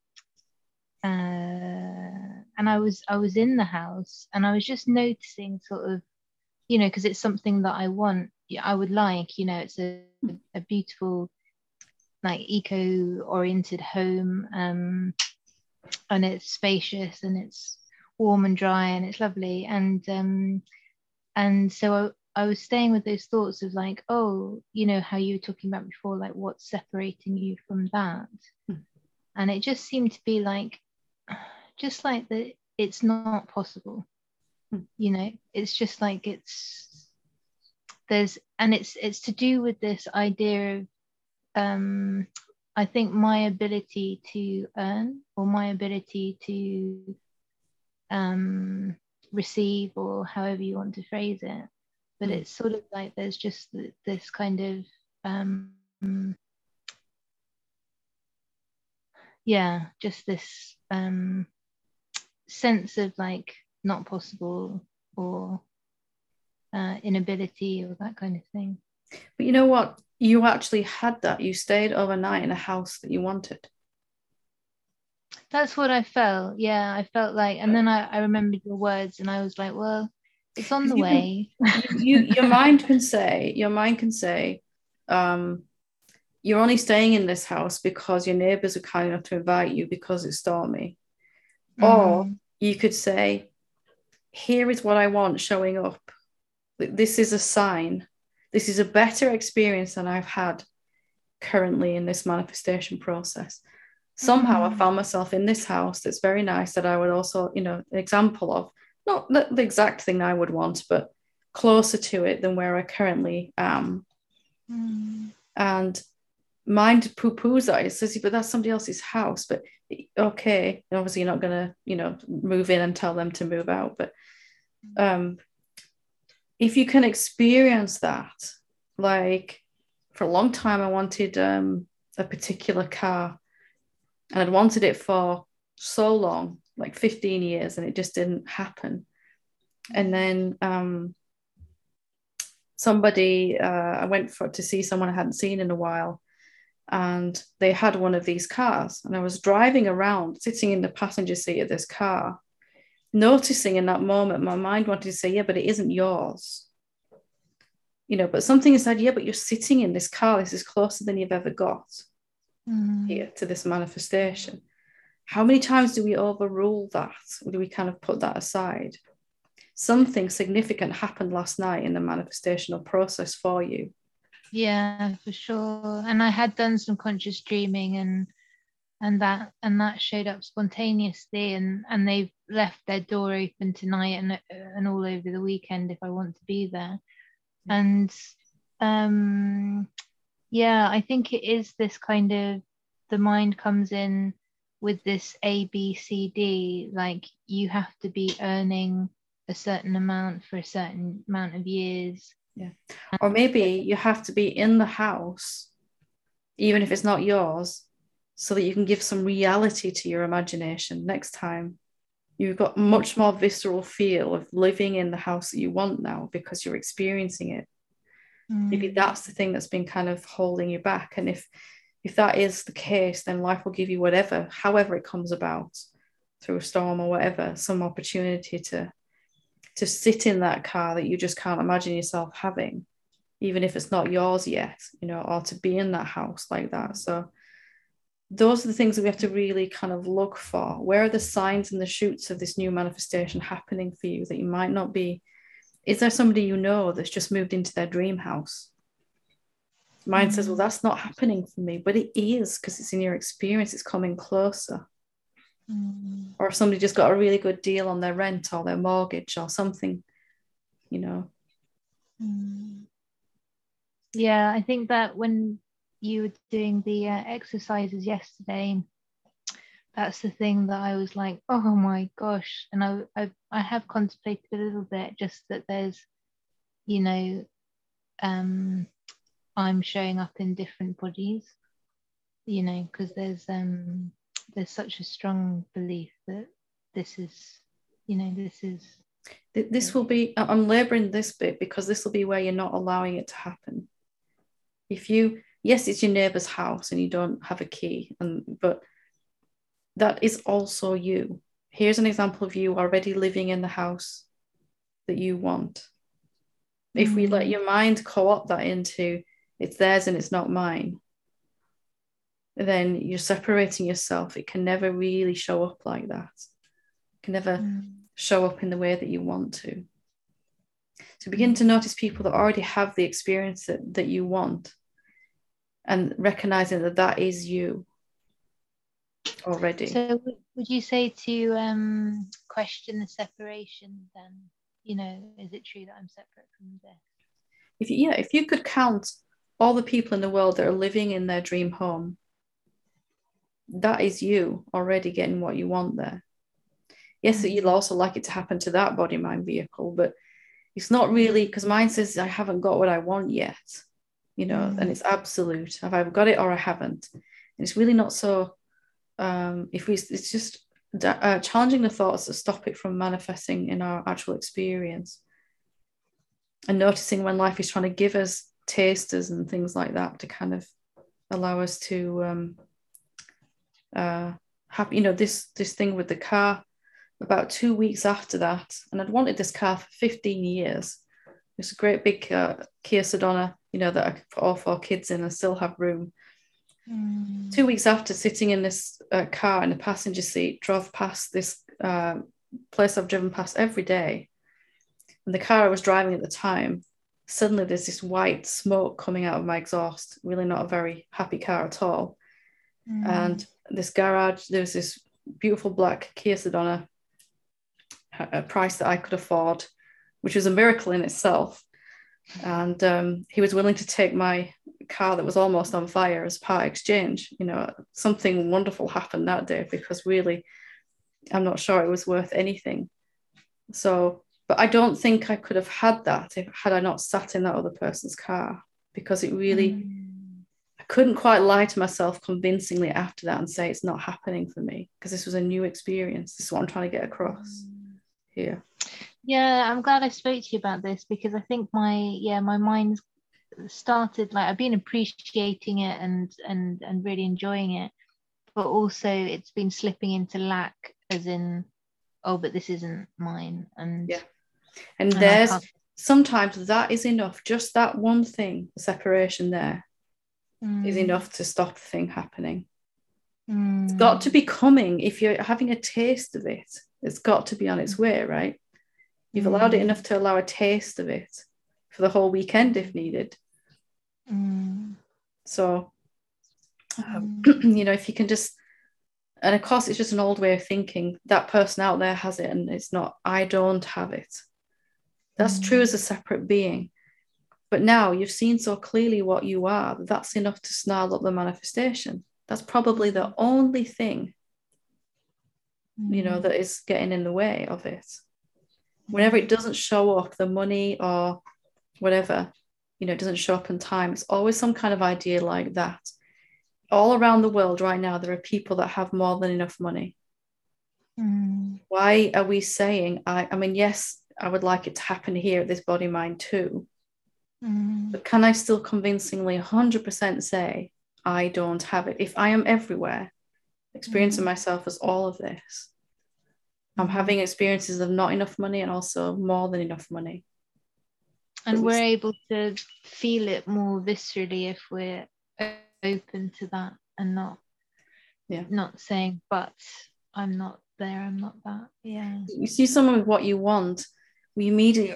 uh and I was I was in the house, and I was just noticing sort of, you know, because it's something that I want, I would like, you know, it's a, a beautiful like eco-oriented home, um and it's spacious and it's warm and dry and it's lovely. And um and so I, I was staying with those thoughts of like, oh, you know, how you were talking about before, like what's separating you from that. Mm. And it just seemed to be like, just like that it's not possible. Mm. You know, it's just like it's there's and it's it's to do with this idea of um I think my ability to earn, or my ability to um receive, or however you want to phrase it. But Mm. it's sort of like there's just this kind of um yeah just this um sense of like not possible or uh, inability or that kind of thing. But you know what? You actually had that. You stayed overnight in a house that you wanted. That's what I felt. Yeah, I felt like, and then I, I remembered your words and I was like, well, it's on the You way. Can, you, you, your mind can say, your mind can say, um, you're only staying in this house because your neighbors are kind enough to invite you because it's stormy. Mm. Or you could say, here is what I want showing up. This is a sign. This is a better experience than I've had currently in this manifestation process. Somehow mm. I found myself in this house that's very nice, that I would also, you know, an example of, not the, the exact thing I would want, but closer to it than where I currently am. Mm. And mind poo-poos that. It says, but that's somebody else's house. But okay, obviously you're not going to, you know, move in and tell them to move out. But um, if you can experience that, like for a long time, I wanted um, a particular car, and I'd wanted it for so long, like fifteen years, and it just didn't happen. And then um, somebody, uh, I went for to see someone I hadn't seen in a while, and they had one of these cars, and I was driving around, sitting in the passenger seat of this car, noticing in that moment, my mind wanted to say, yeah, but it isn't yours. You know, but something said, yeah, but you're sitting in this car. This is closer than you've ever got mm. here to this manifestation. How many times do we overrule that? Or do we kind of put that aside? Something significant happened last night in the manifestational process for you. Yeah, for sure. And I had done some conscious dreaming, and and that and that showed up spontaneously, and and they've left their door open tonight and and all over the weekend if I want to be there. And um yeah, I think it is this kind of, the mind comes in with this A B C D, like you have to be earning a certain amount for a certain amount of years. Yeah. Or maybe you have to be in the house, even if it's not yours, so that you can give some reality to your imagination next time. You've got much more visceral feel of living in the house that you want now because you're experiencing it. Mm. Maybe that's the thing that's been kind of holding you back. And if if that is the case, then life will give you whatever, however it comes about, through a storm or whatever, some opportunity to to sit in that car that you just can't imagine yourself having, even if it's not yours yet, you know, or to be in that house like that. So those are the things that we have to really kind of look for. Where are the signs and the shoots of this new manifestation happening for you that you might not be? Is there somebody you know that's just moved into their dream house? Mine mm. says, well, that's not happening for me, but it is, because it's in your experience, it's coming closer. Mm. Or if somebody just got a really good deal on their rent or their mortgage or something, you know. Mm. Yeah, I think that when you were doing the uh, exercises yesterday, that's the thing that I was like, oh my gosh. And I, I I have contemplated a little bit, just that there's, you know, um I'm showing up in different bodies, you know, because there's um there's such a strong belief that this is, you know, this is this will be, I'm laboring this bit because this will be where you're not allowing it to happen. If you, yes, it's your neighbor's house and you don't have a key, and but that is also you. Here's an example of you already living in the house that you want. Mm. If we let your mind co-opt that into it's theirs and it's not mine, then you're separating yourself. It can never really show up like that. It can never mm. show up in the way that you want to. So begin mm. to notice people that already have the experience that, that you want, and recognizing that that is you already. So would you say to um, question the separation then? You know, is it true that I'm separate from this? If you, yeah, if you could count all the people in the world that are living in their dream home, that is you already getting what you want there. Yes, mm-hmm. you'll also like it to happen to that body mind vehicle, but it's not really, because mine says I haven't got what I want yet, you know, mm-hmm. and it's absolute. I've either got it or I haven't. And it's really not so, um, if we, it's just uh, challenging the thoughts that stop it from manifesting in our actual experience, and noticing when life is trying to give us tasters and things like that to kind of allow us to um, uh, have, you know, this this thing with the car. About two weeks after that, and I'd wanted this car for fifteen years. It's a great big uh, Kia Sedona, you know, that I could put all four kids in and still have room. Mm. Two weeks after, sitting in this uh, car in the passenger seat, drove past this uh, place I've driven past every day. And the car I was driving at the time, suddenly there's this white smoke coming out of my exhaust. Really not a very happy car at all. Mm. And this garage, there was this beautiful black Kia Sedona, a price that I could afford, which was a miracle in itself. And um, he was willing to take my car that was almost on fire as part exchange. You know, something wonderful happened that day, because really, I'm not sure it was worth anything. So, but I don't think I could have had that if had I not sat in that other person's car, because it really, mm. I couldn't quite lie to myself convincingly after that and say it's not happening for me, because this was a new experience. This is what I'm trying to get across here. Yeah, I'm glad I spoke to you about this, because I think my yeah my mind's started, like, I've been appreciating it and and and really enjoying it, but also it's been slipping into lack, as in, oh, but this isn't mine. And yeah, and, and there's sometimes that is enough. Just that one thing, the separation there, mm. is enough to stop the thing happening. Mm. It's got to be coming. If you're having a taste of it, it's got to be on its way, right? You've mm. allowed it enough to allow a taste of it for the whole weekend if needed. Mm. So, um, mm. you know, if you can just, and of course, it's just an old way of thinking. That person out there has it, and it's not, I don't have it. That's mm. true as a separate being. But now you've seen so clearly what you are, that's enough to snarl up the manifestation. That's probably the only thing, mm. you know, that is getting in the way of it. Whenever it doesn't show up, the money or whatever, you know, it doesn't show up in time, it's always some kind of idea like that. All around the world right now, there are people that have more than enough money. Mm. Why are we saying, I, I mean, yes, I would like it to happen here at this body mind too. Mm. But can I still convincingly one hundred percent say, I don't have it? If I am everywhere, experiencing mm. myself as all of this, I'm having experiences of not enough money and also more than enough money. And we're able to feel it more viscerally if we're open to that and not, yeah, not saying, but I'm not there, I'm not that. Yeah. You see someone with what you want, we immediately,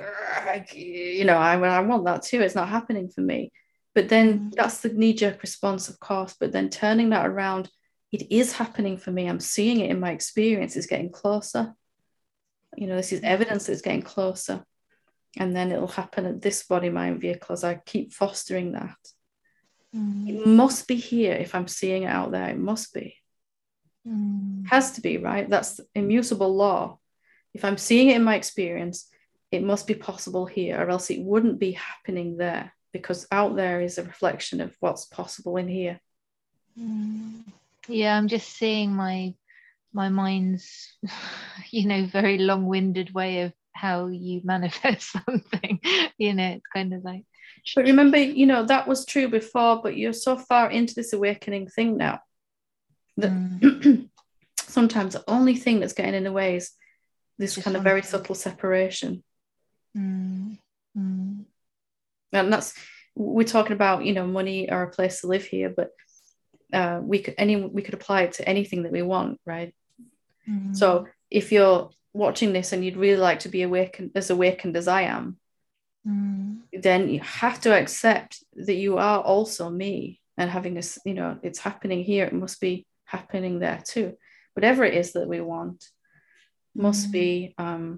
you know, I, I want that too. It's not happening for me. But then mm. that's the knee-jerk response, of course. But then turning that around, it is happening for me. I'm seeing it in my experience. It's getting closer. You know, this is evidence that it's getting closer. And then it'll happen at this body mind vehicle as I keep fostering that. Mm. It must be here if I'm seeing it out there. It must be. Mm. It has to be, right? That's the immutable law. If I'm seeing it in my experience, it must be possible here, or else it wouldn't be happening there, because out there is a reflection of what's possible in here. Mm. Yeah, I'm just seeing my my mind's, you know, very long-winded way of how you manifest something. You know, it's kind of like. But remember, you know, that was true before, but you're so far into this awakening thing now that mm. sometimes the only thing that's getting in the way is this just kind of very thing. Subtle separation. Mm. Mm. And that's, we're talking about, you know, money or a place to live here, but uh, we could any we could apply it to anything that we want, right? Mm. So if you're watching this and you'd really like to be awakened, as awakened as I am, mm. then you have to accept that you are also me, and having this, you know, it's happening here, it must be happening there too. Whatever it is that we want must mm. be, um,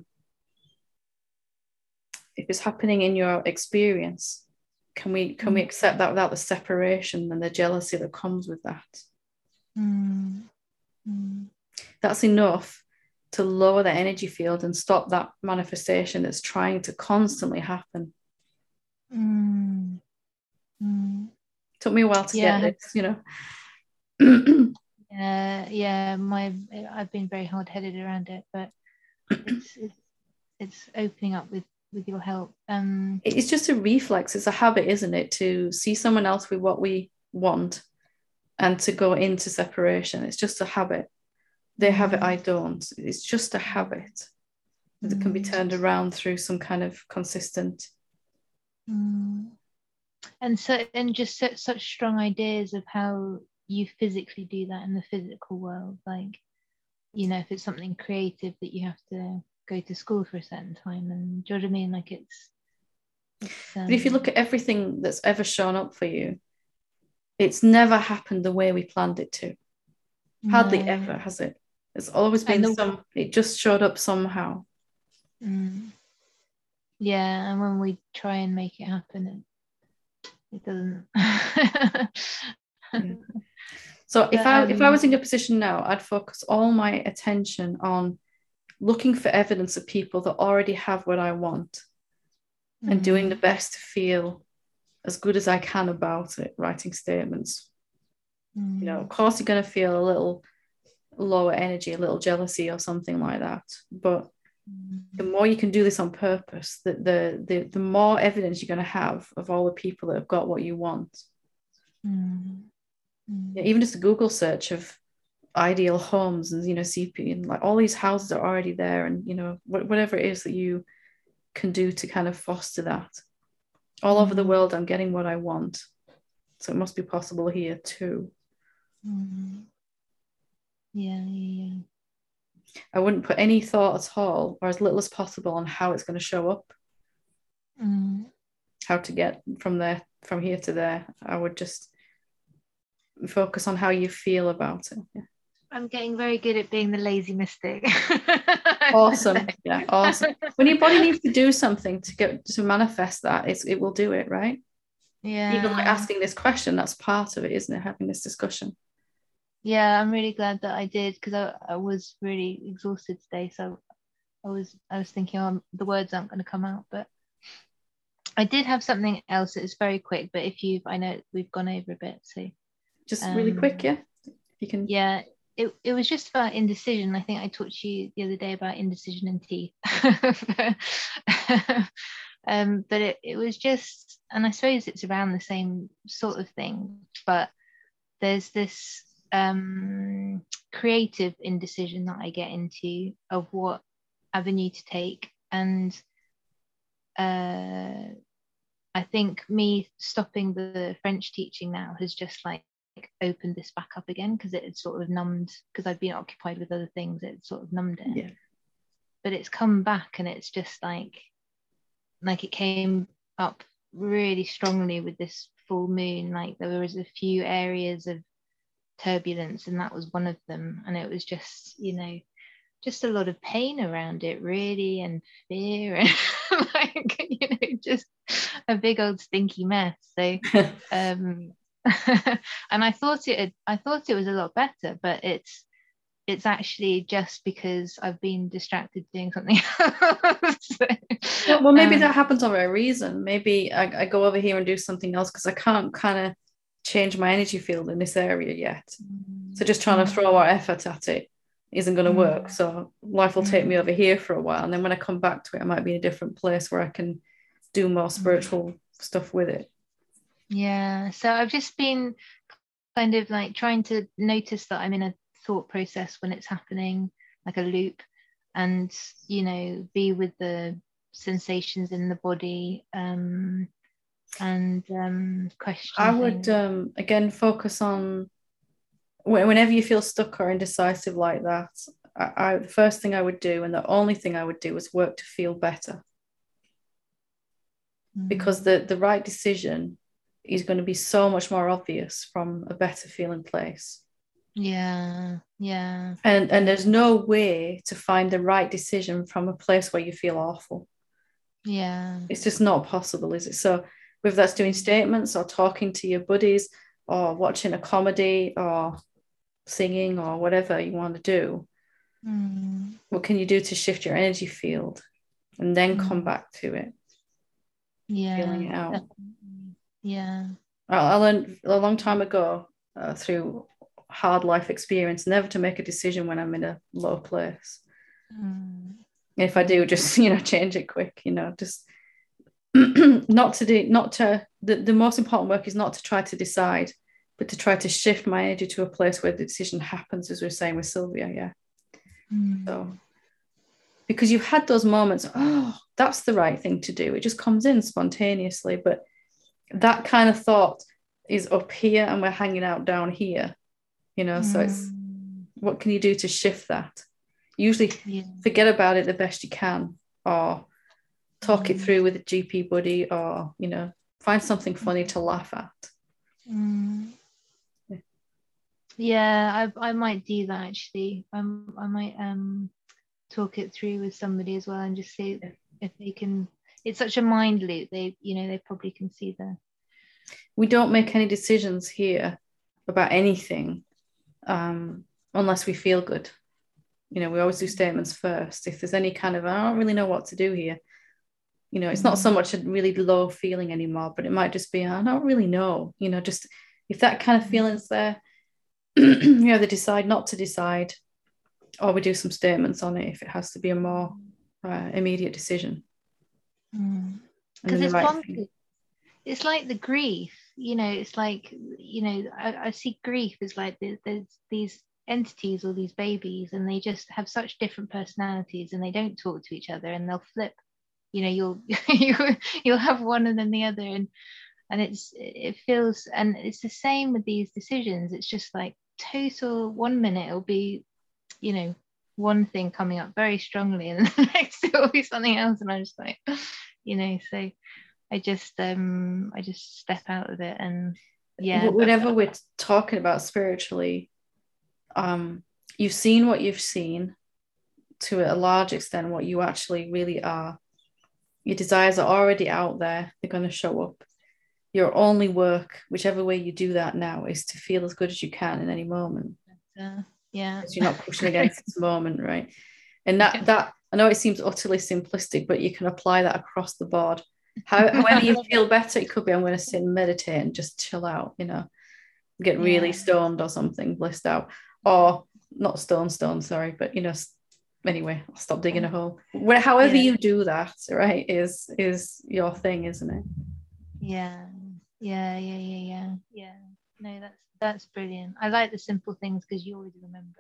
if it's happening in your experience, can we can mm. we accept that without the separation and the jealousy that comes with that? Mm. Mm. That's enough to lower the energy field and stop that manifestation that's trying to constantly happen. Mm. Mm. Took me a while to yeah. get this, you know. yeah, yeah. yeah, my I've been very hard-headed around it, but it's it's, it's opening up with with your help. Um, it's just a reflex. It's a habit, isn't it, to see someone else with what we want and to go into separation. It's just a habit. They have it, I don't. It's just a habit that can be turned around through some kind of consistent. Mm. And so, and just such, such strong ideas of how you physically do that in the physical world. Like, you know, if it's something creative that you have to go to school for a certain time, and do you know what I mean? Like it's. it's um, but if you look at everything that's ever shown up for you, it's never happened the way we planned it to. Hardly no. ever, has it? It's always been the, some. It just showed up somehow. Mm, yeah, and when we try and make it happen, it, it doesn't. Yeah. So but, if I um, if I was in your position now, I'd focus all my attention on looking for evidence of people that already have what I want mm-hmm. and doing the best to feel as good as I can about it, writing statements. Mm. You know, of course you're going to feel a little lower energy, a little jealousy or something like that. But mm. the more you can do this on purpose, the, the, the, the more evidence you're going to have of all the people that have got what you want. Mm. Mm. Yeah, even just a Google search of ideal homes and, you know, C P and like all these houses are already there, and, you know, wh- whatever it is that you can do to kind of foster that. All mm. over the world, I'm getting what I want. So it must be possible here too. Mm. Yeah, yeah, yeah. I wouldn't put any thought at all, or as little as possible, on how it's going to show up. Mm. How to get from there, from here to there. I would just focus on how you feel about it. Yeah. I'm getting very good at being the lazy mystic. Awesome. Yeah, awesome. When your body needs to do something to get to manifest that, it's, it will do it, right? Yeah. Even like asking this question, that's part of it, isn't it? Having this discussion. Yeah, I'm really glad that I did, because I, I was really exhausted today. So I was I was thinking, oh, the words aren't going to come out, but I did have something else that is very quick. But if you've, I know we've gone over a bit, so just um, really quick, yeah. If you can. Yeah, it it was just about indecision. I think I talked to you the other day about indecision and teeth. um, but it it was just, and I suppose it's around the same sort of thing. But there's this um creative indecision that I get into of what avenue to take, and uh I think me stopping the French teaching now has just like opened this back up again, because it had sort of numbed, because I've been occupied with other things, it sort of numbed it. Yeah. But it's come back, and it's just like like it came up really strongly with this full moon. Like there was a few areas of turbulence, and that was one of them, and it was just, you know, just a lot of pain around it really, and fear, and like, you know, just a big old stinky mess. So um and I thought it had, I thought it was a lot better, but it's it's actually just because I've been distracted doing something else. well, well maybe um, that happens for a reason. Maybe I, I go over here and do something else because I can't kind of change my energy field in this area yet. So just trying to throw our effort at it isn't going to work. So life will take me over here for a while, and then when I come back to it, I might be in a different place where I can do more spiritual stuff with it. Yeah, so I've just been kind of like trying to notice that I'm in a thought process when it's happening, like a loop, and, you know, be with the sensations in the body, um and um question I would things. um again focus on whenever you feel stuck or indecisive like that. I, I the first thing I would do, and the only thing I would do, is work to feel better, mm. because the the right decision is going to be so much more obvious from a better feeling place. Yeah, yeah. And and there's no way to find the right decision from a place where you feel awful. Yeah. It's just not possible, is it? So whether that's doing statements or talking to your buddies or watching a comedy or singing or whatever you want to do, mm. what can you do to shift your energy field and then mm. come back to it? Yeah. Feeling it out. Yeah. I, I learned a long time ago uh, through hard life experience, never to make a decision when I'm in a low place. Mm. If I do, just, you know, change it quick, you know, just not to do, not to, the, the most important work is not to try to decide, but to try to shift my energy to a place where the decision happens, as we were saying with Sylvia. Yeah. Mm. So, because you've had those moments, oh, that's the right thing to do. It just comes in spontaneously, but that kind of thought is up here and we're hanging out down here, you know, so it's, what can you do to shift that? Usually Yeah. forget about it the best you can, or talk mm. it through with a G P buddy, or, you know, find something funny to laugh at. Mm. Yeah, yeah I, I might do that actually. Um, I might um talk it through with somebody as well and just see yeah. if they can. It's such a mind loop. They, you know, they probably can see that. We don't make any decisions here about anything um, unless we feel good. You know, we always do statements first. If there's any kind of, I don't really know what to do here, you know, it's not so much a really low feeling anymore, but it might just be, I don't really know, you know, just if that kind of feeling's there, you either decide not to decide, or we do some statements on it if it has to be a more uh, immediate decision. Because mm. it's right thing. It's like the grief, you know, it's like, you know, I, I see grief as like there's, there's these entities or these babies, and they just have such different personalities, and they don't talk to each other, and they'll flip, you know, you'll you'll, you'll have one and then the other, and and it's it feels, and it's the same with these decisions. It's just like total, one minute it'll be, you know, one thing coming up very strongly, and the next it will be something else, and I'm just like, you know, so I just um I just step out of it. And yeah, whatever we're talking about spiritually, um you've seen what you've seen to a large extent, what you actually really are. Your desires are already out there, they're going to show up. Your only work, whichever way you do that now, is to feel as good as you can in any moment. Uh, yeah, because you're not pushing against this moment, right? And that that I know it seems utterly simplistic, but you can apply that across the board. How, however you feel better, it could be I'm going to sit and meditate and just chill out, you know, get really yeah. stoned or something, blissed out, or not stone stone, sorry, but you know, anyway, I'll stop digging a hole. Where, however yeah. you do that, right, is is your thing, isn't it? Yeah, yeah, yeah, yeah, yeah, yeah. No, that's that's brilliant. I like the simple things because you always remember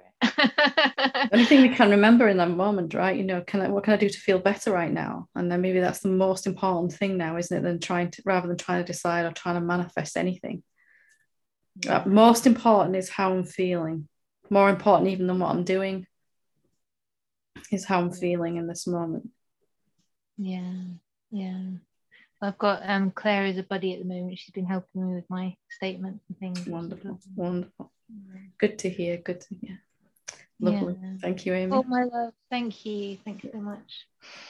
it. Anything we can remember in that moment, right? You know, can I, what can I do to feel better right now? And then maybe that's the most important thing now, isn't it? Than trying to, rather than trying to decide or trying to manifest anything. Yeah. Uh, most important is how I'm feeling. More important even than what I'm doing is how I'm feeling in this moment. Yeah, yeah. I've got um Claire as a buddy at the moment. She's been helping me with my statements and things. Wonderful, wonderful. Yeah. Good to hear, good to hear. Lovely. Yeah. Thank you, Amy. Oh, my love. Thank you. Thank you so much.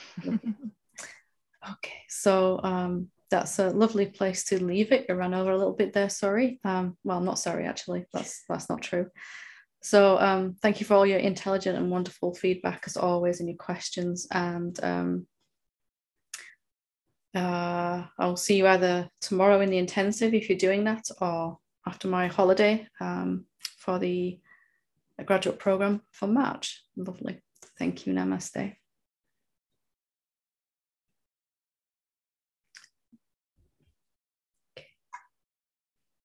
Okay, so um, that's a lovely place to leave it. I ran over a little bit there, sorry. Um, well, not sorry, actually. That's, that's not true. So um, thank you for all your intelligent and wonderful feedback, as always, and your questions. And um, Uh, I'll see you either tomorrow in the intensive if you're doing that, or after my holiday um, for the graduate program for March. Lovely. Thank you. Namaste.